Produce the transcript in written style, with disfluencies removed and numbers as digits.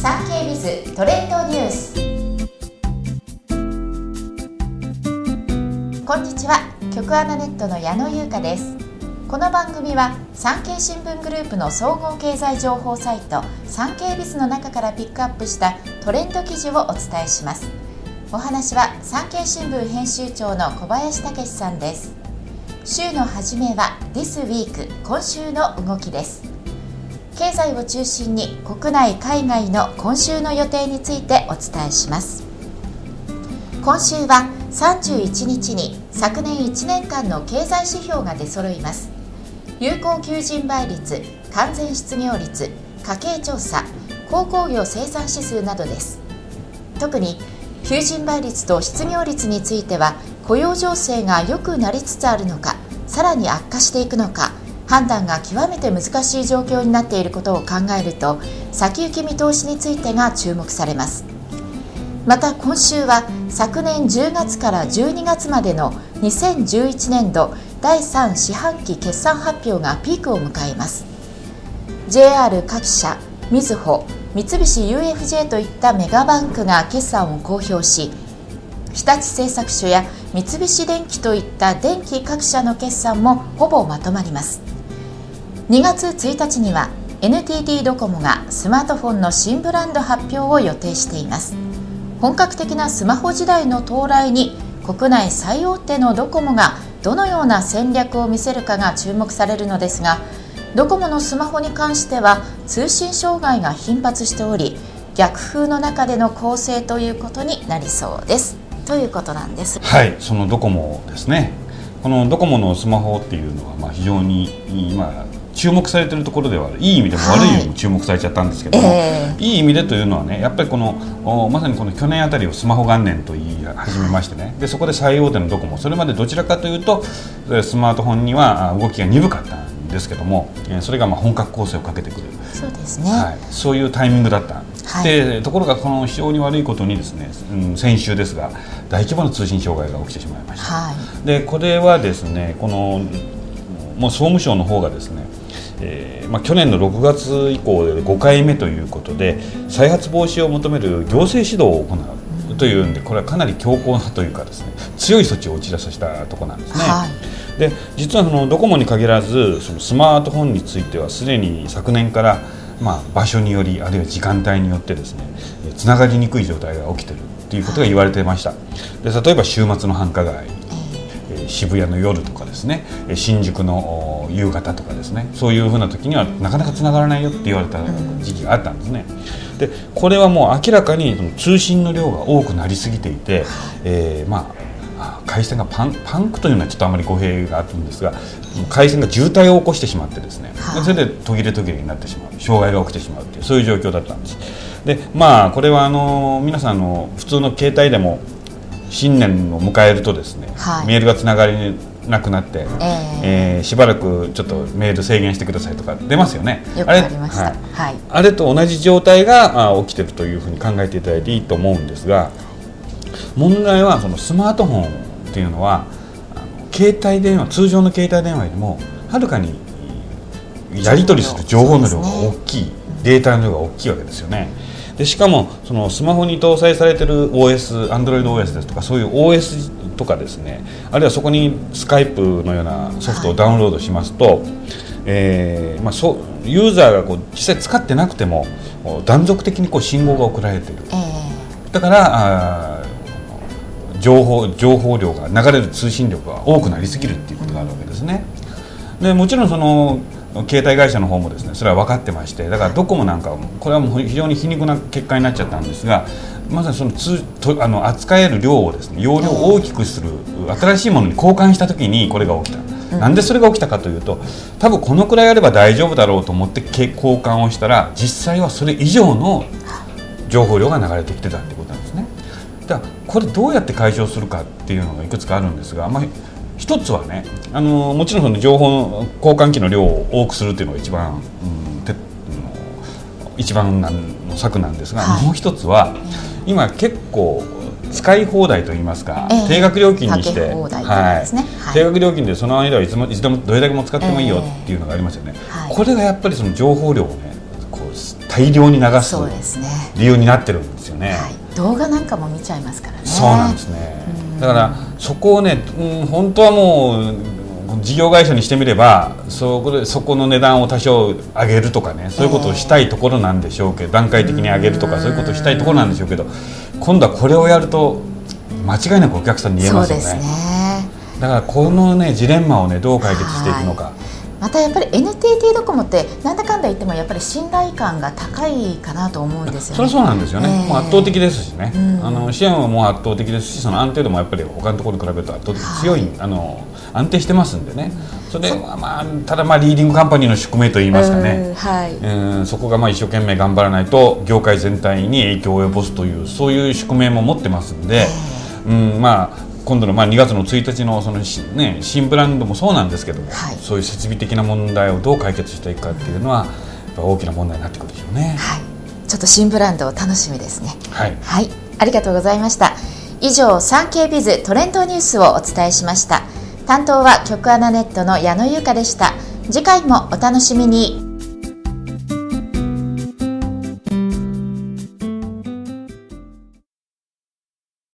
産経ビズトレンドニュース。こんにちは、局アナネットの矢野優香です。この番組は産経新聞グループの総合経済情報サイト産経ビズの中からピックアップしたトレンド記事をお伝えします。お話は産経新聞編集長の小林武史さんです。週の初めは This Week 今週の動きです。経済を中心に国内海外の今週の予定についてお伝えします。今週は31日に昨年1年間の経済指標が出揃います。有効求人倍率、完全失業率、家計調査、鉱工業生産指数などです。特に求人倍率と失業率については雇用情勢が良くなりつつあるのか、さらに悪化していくのか、判断が極めて難しい状況になっていることを考えると、先行き見通しについてが注目されます。また今週は昨年10月から12月までの2011年度第3四半期決算発表がピークを迎えます。 JR 各社、みずほ、三菱 UFJ といったメガバンクが決算を公表し、日立製作所や三菱電機といった電機各社の決算もほぼまとまります。2月1日には NTT ドコモがスマートフォンの新ブランド発表を予定しています。本格的なスマホ時代の到来に国内最大手のドコモがどのような戦略を見せるかが注目されるのですが、ドコモのスマホに関しては通信障害が頻発しており、逆風の中での構成ということになりそうですということなんです。 はい、そのドコモですね。このドコモのスマホっていうのは非常に今注目されているところではある。いい意味でも悪い意味でも注目されちゃったんですけども、いい意味でというのはね、やっぱりまさにこの去年あたりをスマホ元年と言い始めましてね、でそこで最大手のドコモ、それまでどちらかというとスマートフォンには動きが鈍かったんですけども、それが本格攻勢をかけてくる。 そうですね、 はい、そういうタイミングだった。でところがこの非常に悪いことにですね、先週ですが大規模な通信障害が起きてしまいました。でこれはですね、もう総務省の方がですね、去年の6月以降で5回目ということで再発防止を求める行政指導を行うというんで、これはかなり強硬なというかですね、強い措置を打ち出したところなんですね。で実はドコモに限らずそのスマートフォンについてはすでに昨年から場所によりあるいは時間帯によってですね、つながりにくい状態が起きているということが言われていました。で例えば週末の繁華街、渋谷の夜とかですね、新宿の夕方とかですね、そういうふうな時にはなかなかつながらないよって言われた時期があったんですね。でこれはもう明らかに通信の量が多くなりすぎていて、回線がパンクというのはちょっとあまり語弊があるんですが、回線が渋滞を起こしてしまってですね、それで途切れになってしまう、障害が起きてしまうという、そういう状況だったんです。でこれは皆さん普通の携帯でも新年を迎えるとですね、メールがつながりなくなって、しばらくちょっとメール制限してくださいとか出ますよね。 よくありました。 あれと同じ状態が起きているというふうに考えていただいていいと思うんですが、問題はそのスマートフォンっていうのは携帯電話、通常の携帯電話よりもはるかにやり取りする情報の量が大きい、データの量が大きいわけですよね。でしかもそのスマホに搭載されている OS、Android OS ですとか、そういう OS とかですね、あるいはそこにスカイプのようなソフトをダウンロードしますと、ユーザーが実際使ってなくても断続的に信号が送られている。だから情報量が流れる通信量が多くなりすぎるっていうことがあるわけですね。でもちろんその携帯会社の方もですね、それは分かってまして、だからドコモなんかはこれはもう非常に皮肉な結果になっちゃったんですが、まさにその扱える量をですね、容量を大きくする新しいものに交換した時にこれが起きた。なんでそれが起きたかというと、多分このくらいあれば大丈夫だろうと思って交換をしたら、実際はそれ以上の情報量が流れてきてたってことなんですね。だからこれどうやって解消するかっていうのがいくつかあるんですが、一つはね、もちろんその情報の交換機の量を多くするっていうのが一番の策なんですが、もう一つは今結構使い放題といいますか、定額料金にして、定額料金でその間はいつでもどれだけも使ってもいいよっていうのがありますよね。これがやっぱりその情報量をね、 大量に流す理由になってるんですよね。 動画なんかも見ちゃいますからね。 そうなんですね。だからそこをね、本当はもう事業会社にしてみればそこの値段を多少上げるとかね、そういうことをしたいところなんでしょうけど、段階的に上げるとかそういうことをしたいところなんでしょうけど、今度はこれをやると間違いなくお客さんに言えますよね。 そうですね。 だからこのねジレンマをねどう解決していくのか。 またやっぱり NTT ドコモってなんだかんだ言ってもやっぱり信頼感が高いかなと思うんですよね。 それはそうなんですよね。もう圧倒的ですしね、支援はもう圧倒的ですし、その安定度もやっぱり他のところに比べると圧倒的に強い、安定してますんでね。それはただリーディングカンパニーの宿命といいますかね、そこが一生懸命頑張らないと業界全体に影響を及ぼすというそういう宿命も持ってますんで、今度の2月の1日の新ブランドもそうなんですけども、そういう設備的な問題をどう解決していくかっていうのはやっぱ大きな問題になってくるでしょうね。 ちょっと新ブランドを楽しみですね。 はい、 ありがとうございました。以上、産経ビズトレンドニュースをお伝えしました。担当は局アナネットの矢野優香でした。次回もお楽しみに。